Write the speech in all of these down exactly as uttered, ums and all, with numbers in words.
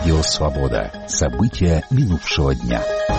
Радио «Свобода». События минувшего дня.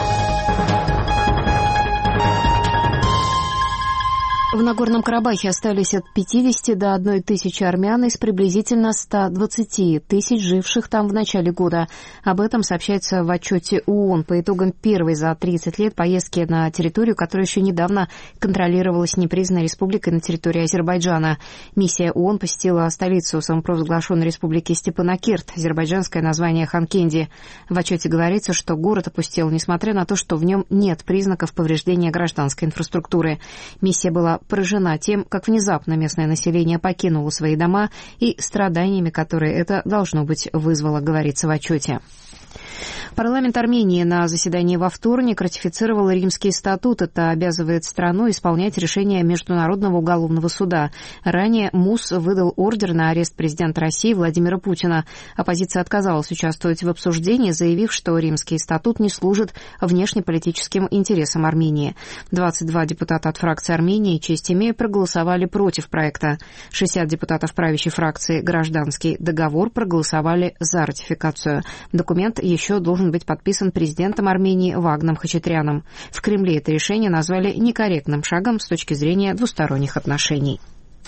В Нагорном Карабахе остались от пятидесяти до одной тысячи армян из приблизительно ста двадцати тысяч, живших там в начале года. Об этом сообщается в отчете ООН по итогам первой за тридцать лет поездки на территорию, которая еще недавно контролировалась непризнанной республикой на территории Азербайджана. Миссия ООН посетила столицу самопровозглашенной республики Степанакерт, азербайджанское название Ханкенди. В отчете говорится, что город опустел, несмотря на то, что в нем нет признаков повреждения гражданской инфраструктуры. Миссия была поражена тем, как внезапно местное население покинуло свои дома и страданиями, которые это, должно быть, вызвало, говорится в отчете. Парламент Армении на заседании во вторник ратифицировал Римский статут. Это обязывает страну исполнять решение Международного уголовного суда. Ранее МУС выдал ордер на арест президента России Владимира Путина. Оппозиция отказалась участвовать в обсуждении, заявив, что Римский статут не служит внешнеполитическим интересам Армении. двадцать два депутата от фракции Армении «Честь имею» проголосовали против проекта. шестьдесят депутатов правящей фракции «Гражданский договор» проголосовали за ратификацию. Документ еще должен быть подписан президентом Армении Вагном Хачатряном. В Кремле это решение назвали некорректным шагом с точки зрения двусторонних отношений.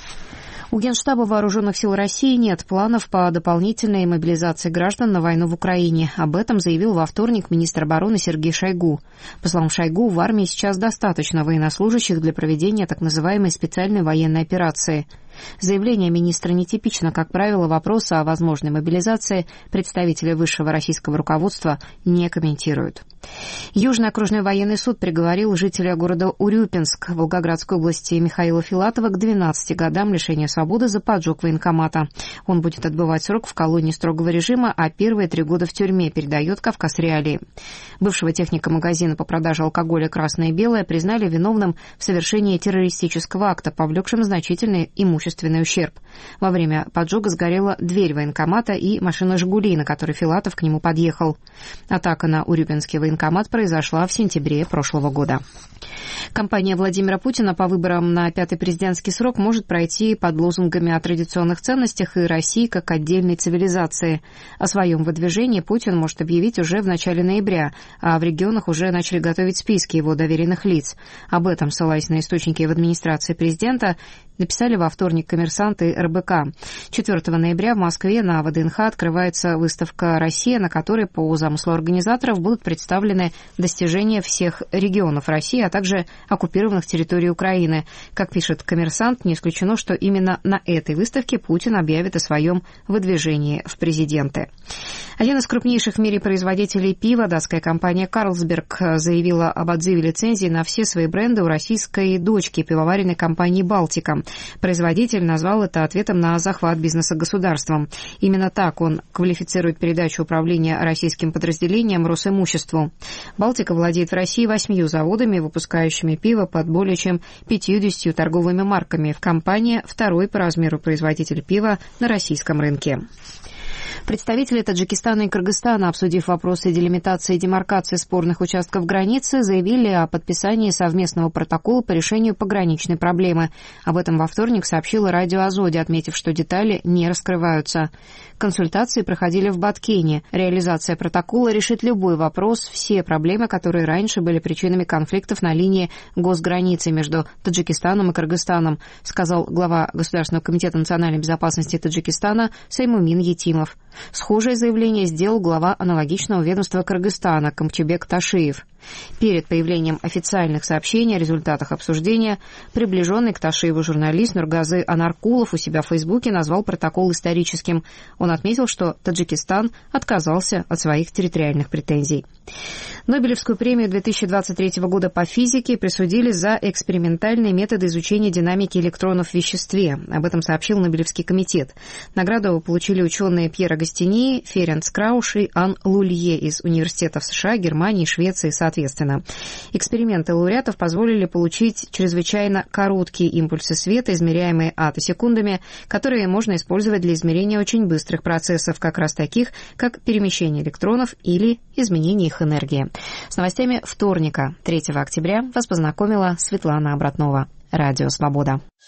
У Генштаба Вооруженных сил России нет планов по дополнительной мобилизации граждан на войну в Украине. Об этом заявил во вторник министр обороны Сергей Шойгу. По словам Шойгу, в армии сейчас достаточно военнослужащих для проведения так называемой специальной военной операции. Заявление министра нетипично. Как правило, вопрос о возможной мобилизации представители высшего российского руководства не комментируют. Южный окружной военный суд приговорил жителя города Урюпинск Волгоградской области Михаила Филатова к двенадцати годам лишения свободы за поджог военкомата. Он будет отбывать срок в колонии строгого режима, а первые три года в тюрьме, передает «Кавказ Реалии». Бывшего техника магазина по продаже алкоголя «Красное и белое» признали виновным в совершении террористического акта, повлекшим значительный имущественный ущерб. Во время поджога сгорела дверь военкомата и машина «Жигули», на которой Филатов к нему подъехал. Атака на Урюпинский военкомат произошла в сентябре прошлого года. Кампания Владимира Путина по выборам на пятый президентский срок может пройти под лозунгами о традиционных ценностях и России как отдельной цивилизации. О своем выдвижении Путин может объявить уже в начале ноября, а в регионах уже начали готовить списки его доверенных лиц. Об этом, ссылаясь на источники в администрации президента, написали во вторник «Коммерсант» и эр бэ ка. четвёртого ноября в Москве на вэ дэ эн ха открывается выставка «Россия», на которой по замыслу организаторов будут представлены достижения всех регионов России, а также оккупированных территорий Украины. Как пишет «Коммерсант», не исключено, что именно на этой выставке Путин объявит о своем выдвижении в президенты. Один из крупнейших в мире производителей пива, датская компания «Карлсберг», заявила об отзыве лицензии на все свои бренды у российской дочки пивоваренной компании «Балтика». Производитель назвал это ответом на захват бизнеса государством. Именно так он квалифицирует передачу управления российским подразделением Росимуществу. «Балтика» владеет в России восьмью заводами, выпускающими пиво под более чем пятьюдесятью торговыми марками. Компания – второй по размеру производитель пива на российском рынке. Представители Таджикистана и Кыргызстана, обсудив вопросы делимитации и демаркации спорных участков границы, заявили о подписании совместного протокола по решению пограничной проблемы. Об этом во вторник сообщило радио «Азоди», отметив, что детали не раскрываются. Консультации проходили в Баткене. Реализация протокола решит любой вопрос, все проблемы, которые раньше были причинами конфликтов на линии госграницы между Таджикистаном и Кыргызстаном, сказал глава Государственного комитета национальной безопасности Таджикистана Саймумин Етимов. Схожее заявление сделал глава аналогичного ведомства Кыргызстана Камчебек Ташиев. Перед появлением официальных сообщений о результатах обсуждения приближенный к Ташиеву журналист Нургазы Анаркулов у себя в Фейсбуке назвал протокол историческим. Он отметил, что Таджикистан отказался от своих территориальных претензий. Нобелевскую премию две тысячи двадцать третьего года по физике присудили за экспериментальные методы изучения динамики электронов в веществе. Об этом сообщил Нобелевский комитет. Награду получили ученые Пьер Агастини, Ференц Крауш и Ан Лулье из университетов США, Германии, Швеции, соответственно. Эксперименты лауреатов позволили получить чрезвычайно короткие импульсы света, измеряемые атосекундами, которые можно использовать для измерения очень быстрых процессов, как раз таких, как перемещение электронов или изменение их энергии. С новостями вторника, третьего октября, вас познакомила Светлана Обратнова. Радио «Свобода».